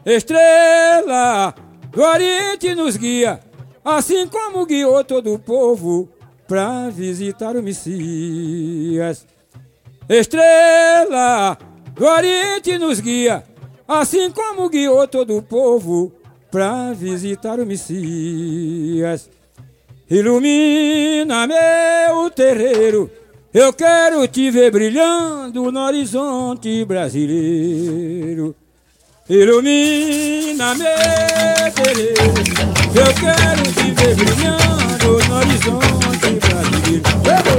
Estrela do Oriente nos guia, assim como guiou todo o povo pra visitar o Messias. Estrela do Oriente nos guia, assim como guiou todo o povo pra visitar o Messias. Ilumina meu terreiro, eu quero te ver brilhando no horizonte brasileiro. Ilumina meu terreiro, eu quero te ver brilhando no horizonte brasileiro.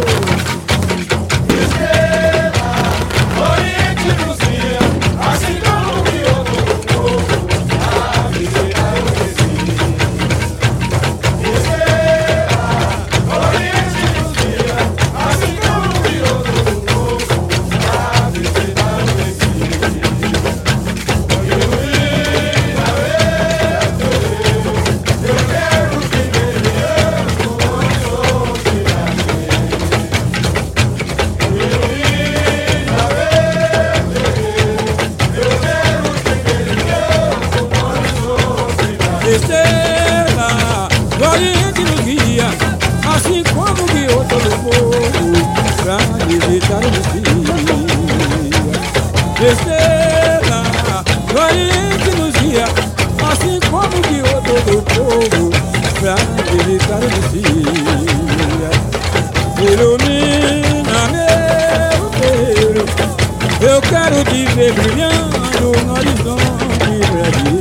Estrela do Oriente nos guia, assim como guiou todo o povo pra visitar o Messias. Estrela do Oriente nos guia, assim como guiou todo o povo pra visitar o Messias. Ilumina meu terreiro, eu quero te ver brilhando no horizonte brasileiro.